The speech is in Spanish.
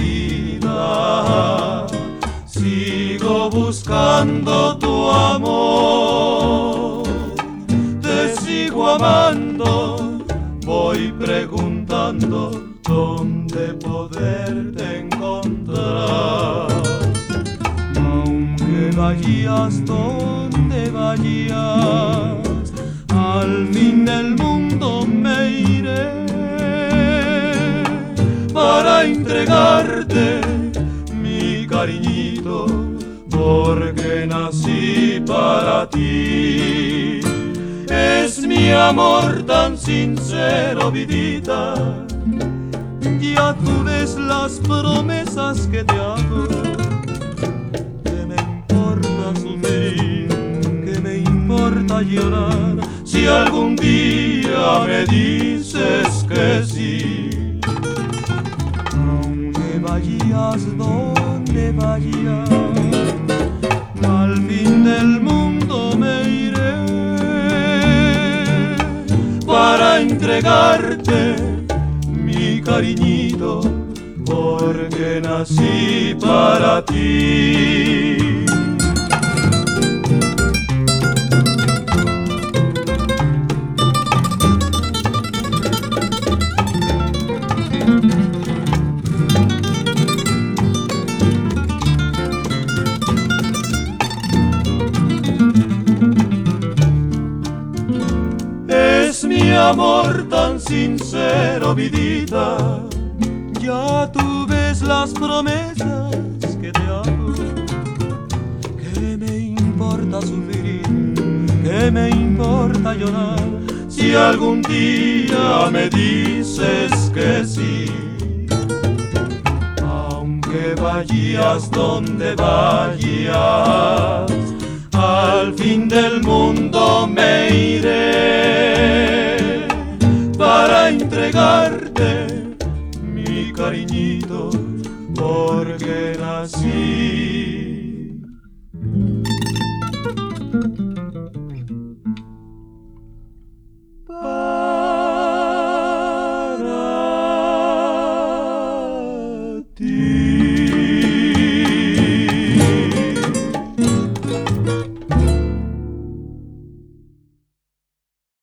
vida. Sigo buscando tu amor, te sigo amando, voy preguntando dónde poderte encontrar. Aunque vayas donde vayas, al fin del mundo me iré para entregarte mi cariñito, porque nací para ti. Es mi amor tan sincero, vidita, ya tú ves las promesas que te hago. ¿Qué me importa sufrir? ¿Qué me importa llorar? Si algún día me dices que sí. Aunque vayas donde vayas, al fin del mundo me iré para entregarte mi cariñito, porque nací para ti. Es mi amor tan sincero, vidita, ya tú ves las promesas que te hago. ¿Qué me importa sufrir? ¿Qué me importa llorar? Si algún día me dices que sí. Aunque vayas donde vayas, al fin del mundo me iré para entregarte mi cariñito, porque nací